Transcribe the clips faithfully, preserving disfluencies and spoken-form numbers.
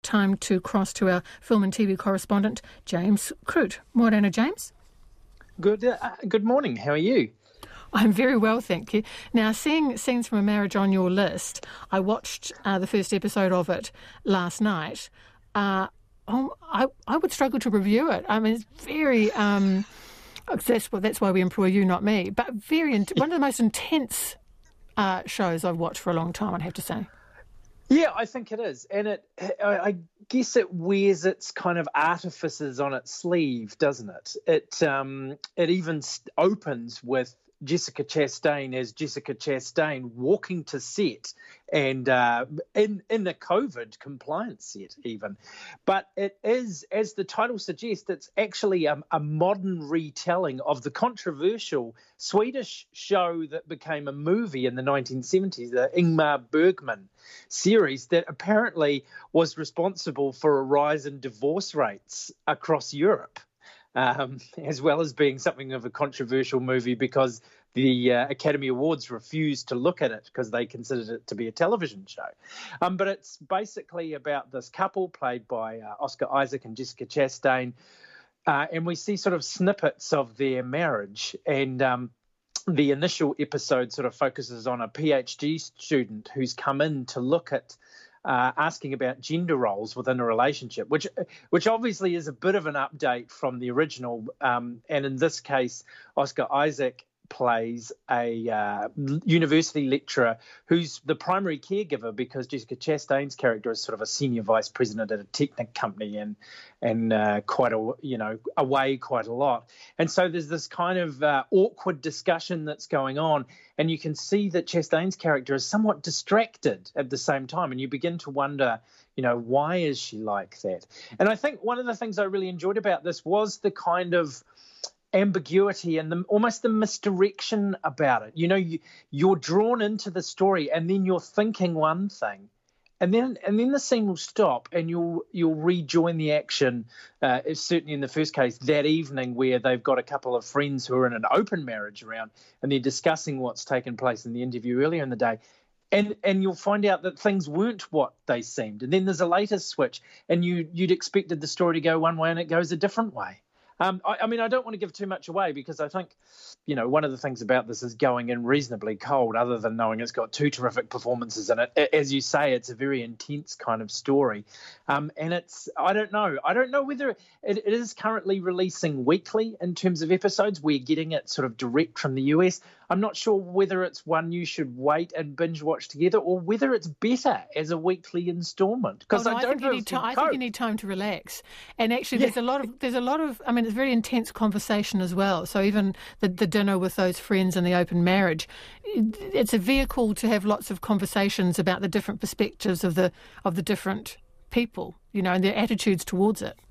time to cross to our film and T V correspondent, James Croot. Morena, James. Good uh, good morning. How are you? I'm very well, thank you. Now, seeing Scenes from a Marriage on your list, I watched uh, the first episode of it last night. Uh, oh, I, I would struggle to review it. I mean, it's very... Um, that's, well, that's why we employ you, not me. But very in- one of the most intense uh, shows I've watched for a long time, I'd have to say. Yeah, I think it is. And it, I, I guess it wears its kind of artifices on its sleeve, doesn't it? It, um, it even opens with Jessica Chastain as Jessica Chastain walking to set and uh, in in the COVID compliance set even. But it is, as the title suggests, it's actually a, a modern retelling of the controversial Swedish show that became a movie in the nineteen seventies, the Ingmar Bergman series that apparently was responsible for a rise in divorce rates across Europe. Um, as well as being something of a controversial movie because the uh, Academy Awards refused to look at it because they considered it to be a television show. Um, but it's basically about this couple played by uh, Oscar Isaac and Jessica Chastain, uh, and we see sort of snippets of their marriage. And um, the initial episode sort of focuses on a PhD student who's come in to look at Uh, asking about gender roles within a relationship, which which obviously is a bit of an update from the original. Um, and in this case, Oscar Isaac plays a uh, university lecturer who's the primary caregiver because Jessica Chastain's character is sort of a senior vice president at a tech company and and uh, quite a you know away quite a lot. And so there's this kind of uh, awkward discussion that's going on, and you can see that Chastain's character is somewhat distracted at the same time, and you begin to wonder, you know, why is she like that? And I think one of the things I really enjoyed about this was the kind of ambiguity and the, almost the misdirection about it. You know, you, you're drawn into the story and then you're thinking one thing, and then and then the scene will stop and you'll you'll rejoin the action. Uh, certainly in the first case, that evening where they've got a couple of friends who are in an open marriage around and they're discussing what's taken place in the interview earlier in the day. And and you'll find out that things weren't what they seemed. And then there's a later switch and you, you'd expected the story to go one way and it goes a different way. Um, I, I mean, I don't want to give too much away because I think, you know, one of the things about this is going in reasonably cold, other than knowing it's got two terrific performances in it. As you say, it's a very intense kind of story. Um, and it's, I don't know, I don't know whether it, it is currently releasing weekly in terms of episodes. We're getting it sort of direct from the U S. I'm not sure whether it's one you should wait and binge watch together or whether it's better as a weekly instalment. Because oh, no, I I don't think know. You need to, I think you need time to relax. And actually, there's yeah. a lot of there's a lot of. I mean, it's very intense conversation as well. So even the, the dinner with those friends and the open marriage, it's a vehicle to have lots of conversations about the different perspectives of the of the different people, you know, and their attitudes towards it.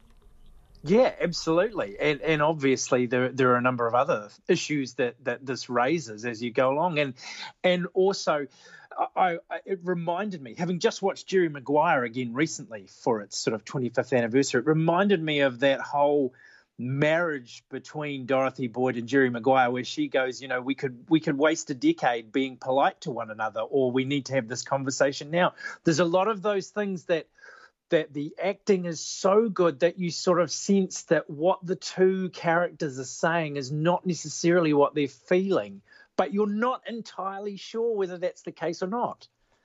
Yeah, absolutely. And and obviously there there are a number of other issues that, that this raises as you go along. And and also I, I it reminded me, having just watched Jerry Maguire again recently for its sort of twenty-fifth anniversary, it reminded me of that whole marriage between Dorothy Boyd and Jerry Maguire, where she goes, you know, we could we could waste a decade being polite to one another, or we need to have this conversation now. There's a lot of those things that that the acting is so good that you sort of sense that what the two characters are saying is not necessarily what they're feeling, but you're not entirely sure whether that's the case or not.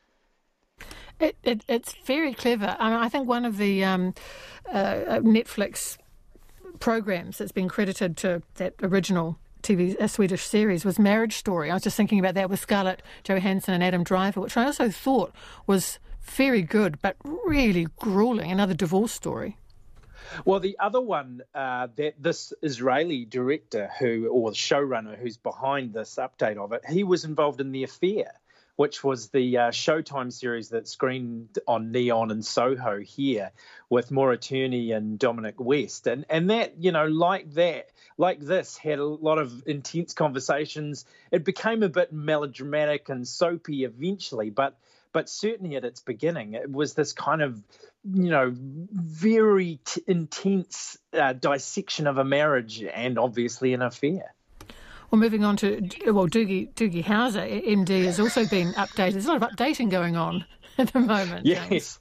It, it, it's very clever. I mean, I think one of the um, uh, Netflix programs that's been credited to that original T V a Swedish series was Marriage Story. I was just thinking about that with Scarlett Johansson and Adam Driver, which I also thought was very good, but really grueling. Another divorce story. Well, the other one uh, that this Israeli director who, or showrunner who's behind this update of it, he was involved in The Affair, which was the uh, Showtime series that screened on Neon and Soho here with Maura Tierney and Dominic West. And and that, you know, like that, like this, had a lot of intense conversations. It became a bit melodramatic and soapy eventually, but but certainly at its beginning, it was this kind of, you know, very t- intense uh, dissection of a marriage and obviously an affair. Well, moving on to, well, Doogie, Doogie Howser, M D, has also been updated. There's a lot of updating going on at the moment. Yes. James.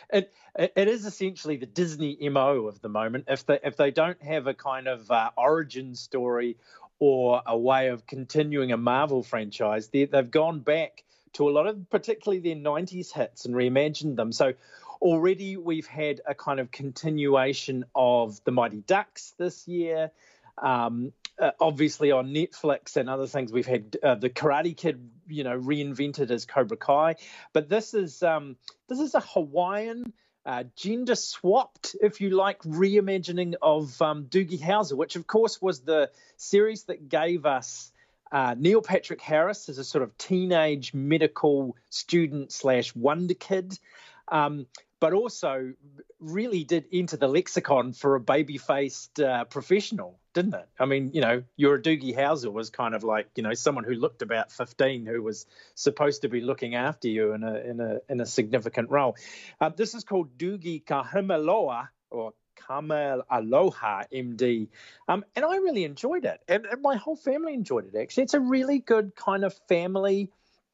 it it is essentially the Disney M O of the moment. If they if they don't have a kind of uh, origin story or a way of continuing a Marvel franchise, they, they've gone back to a lot of particularly their nineties hits and reimagined them. So already we've had a kind of continuation of The Mighty Ducks this year. Um, uh, obviously on Netflix and other things, we've had uh, the Karate Kid, you know, reinvented as Cobra Kai. But this is um, this is a Hawaiian, uh, gender-swapped, if you like, reimagining of um, Doogie Howser, which of course was the series that gave us uh, Neil Patrick Harris as a sort of teenage medical student slash wonder kid. Um, but also really did enter the lexicon for a baby-faced uh, professional, didn't it? I mean, you know, you're a Doogie Howser was kind of like, you know, someone who looked about fifteen who was supposed to be looking after you in a in a in a significant role. Uh, this is called Doogie Kahimeloa, or Kamel Aloha M D, um, and I really enjoyed it, and, and my whole family enjoyed it. Actually, it's a really good kind of family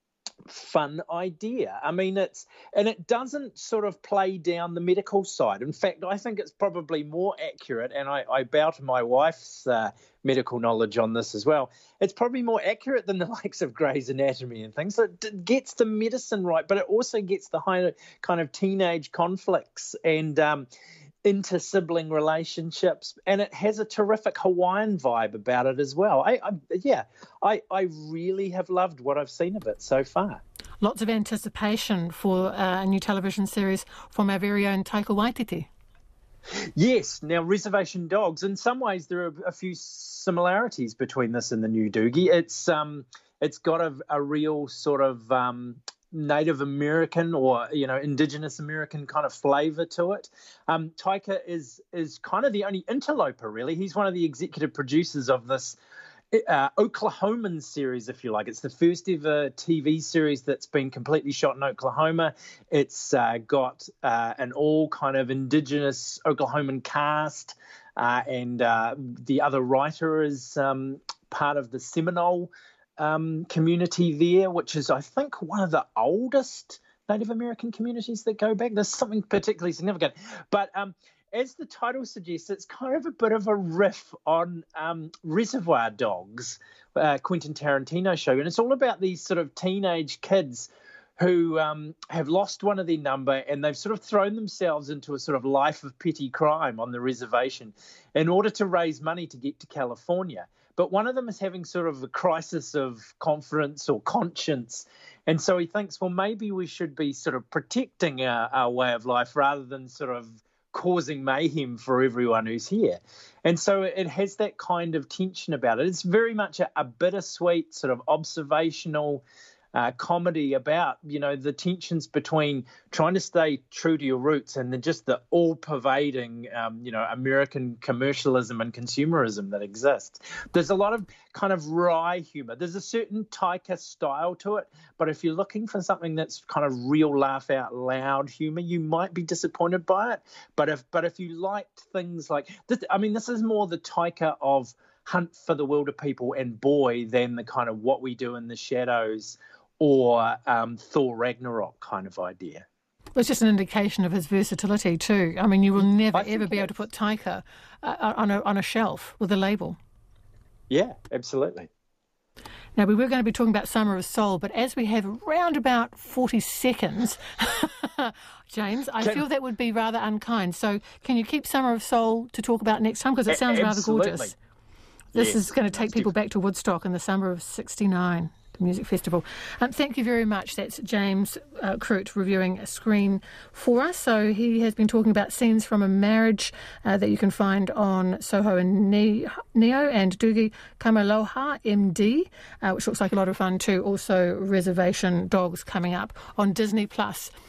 fun idea. I mean, it's and it doesn't sort of play down the medical side. In fact, I think it's probably more accurate, and I, I bow to my wife's uh, medical knowledge on this as well. It's probably more accurate than the likes of Grey's Anatomy and things. So it gets the medicine right, but it also gets the high, kind of teenage conflicts and um, inter-sibling relationships, and it has a terrific Hawaiian vibe about it as well. I, I yeah, I, I really have loved what I've seen of it so far. Lots of anticipation for uh, a new television series from our very own Taika Waititi. Yes. Now, Reservation Dogs, in some ways there are a few similarities between this and the new Doogie. It's um, it's got a, a real sort of um, Native American or, you know, Indigenous American kind of flavour to it. Um, Taika is is kind of the only interloper, really. He's one of the executive producers of this uh, Oklahoman series, if you like. It's the first ever T V series that's been completely shot in Oklahoma. It's uh, got uh, an all kind of Indigenous Oklahoman cast, uh, and uh, the other writer is um, part of the Seminole Um, community there, which is, I think, one of the oldest Native American communities that go back. There's something particularly significant. But um, as the title suggests, it's kind of a bit of a riff on um, Reservoir Dogs, uh, Quentin Tarantino show. And it's all about these sort of teenage kids who um, have lost one of their number, and they've sort of thrown themselves into a sort of life of petty crime on the reservation in order to raise money to get to California. But one of them is having sort of a crisis of confidence or conscience. And so he thinks, well, maybe we should be sort of protecting our, our way of life rather than sort of causing mayhem for everyone who's here. And so it has that kind of tension about it. It's very much a, a bittersweet sort of observational Uh, comedy about, you know, the tensions between trying to stay true to your roots and then just the all-pervading, um, you know, American commercialism and consumerism that exists. There's a lot of kind of wry humor. There's a certain Taika style to it, but if you're looking for something that's kind of real laugh-out-loud humor, you might be disappointed by it. But if but if you liked things like this, I mean, this is more the Taika of Hunt for the Wilder People and Boy than the kind of What We Do in the Shadows or um, Thor Ragnarok kind of idea. Well, it's just an indication of his versatility too. I mean, you will never, ever be able to put Taika uh, on, a, on a shelf with a label. Yeah, absolutely. Now, we were going to be talking about Summer of Soul, but as we have around about forty seconds, James, I can, feel that would be rather unkind. So can you keep Summer of Soul to talk about next time? Because it sounds absolutely. rather gorgeous. This yes, is going to take people different. back to Woodstock in the summer of sixty-nine. The music festival. Um, thank you very much. That's James uh, Croot reviewing a screen for us. So he has been talking about Scenes from a Marriage uh, that you can find on Soho and Neo, and Doogie Kahimeloa M D, uh, which looks like a lot of fun too. Also Reservation Dogs coming up on Disney Plus.